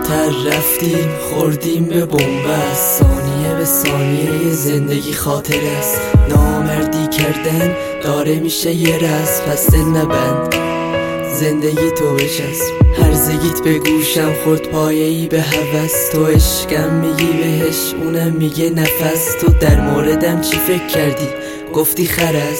زودتر رفتیم خوردیم به بنبست، ثانیه به ثانیه زندگی خاطر است. نامردی کردن داره میشه یه رسم، پس دل نبند زندگی تو بچسب. هرزگیت به گوشم خورد پایه‌ای به هوس، تو عشقم میگی بهش اونم میگه نفس. تو در موردم چی فکر کردی گفتی خرس،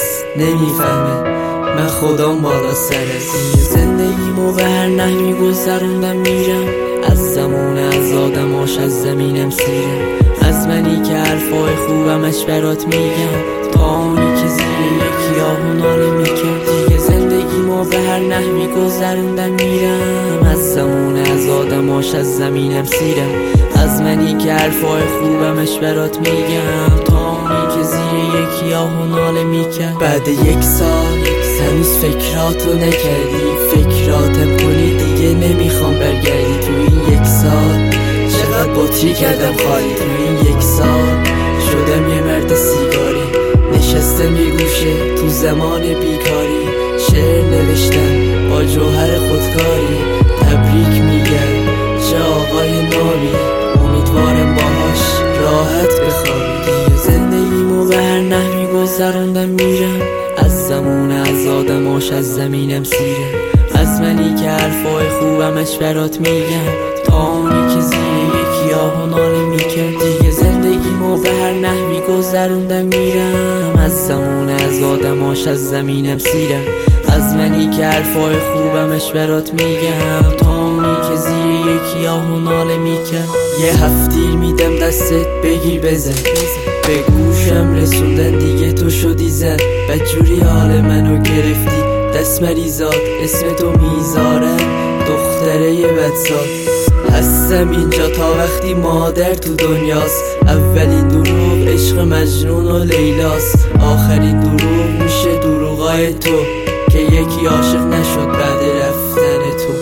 نمیفهمه من خودم بالا سر است. زندگیمو به هر نحوی گذروندم میرم، از زمان از آدماش از زمینم سیرم. از منی که حرفای خوبمش برات میگم، تا اونی که زیر یک یاهو ناله میکرد. دیگه زندگیمو به هر نحوی گذروندم میرم، از زمان از آدماش از زمینم سیرم. از منی که حرفای خوبمش برات میگم، تا اونی که زیر یک یاهو ناله میکرد. بعد یک سال هنوز فکراتو نکردی، فکراتم کنی دیگه نمیخوام برگردی. تو این یک سال چقدر بطری کردم خالی، تو این یک سال شدم یه مرد سیگاری. نشستم یه گوشه تو زمان بیکاری، شعر نوشتم با جوهر خودکاری. تبریک میگم چه آقای نامی، امیدوارم باهاش راحت بخوابی. دیگه زندگیمو به هر نحوی گذروندم میرم، از زمان از آدماش از زمینم سیرم. از منی که حرفای خوبمش برات میگم، تا اونی که زیر یک یاهو ناله میکرد. دیگه زندگیمو به هر نحوی گذروندم میرم، از زمان از آدماش از زمینم سیرم. از منی که حرفای خوبمش برات میگم، تا اونی که زیر یک یاهو ناله میکرد. یه هفتی میدم دستت بگیر بزن، به گوشم رسوندن دیگه تو شدی زن. بدجوری حال منو گرفتی دست مریزاد، اسم تو میذارم دختره یه بدزاد. هستم اینجا تا وقتی مادر تو دنیاست، اولین دروغ عشق مجنون و لیلاست. آخرین دروغ میشه دروغای تو که یکی عاشق نشد بعد رفتن تو.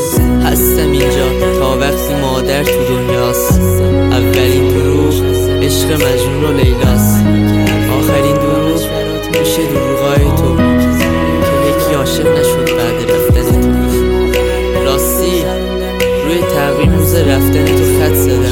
هستم اینجا تا وقتی مادر تو دنیاست، اولین دروغ عشق مجنون و لیلاست. آخرین دروغ میشه دروغای تو که یکی عاشق نشد بعد رفتن تو. راستی روی تقویم روز رفتن تو خط زدم،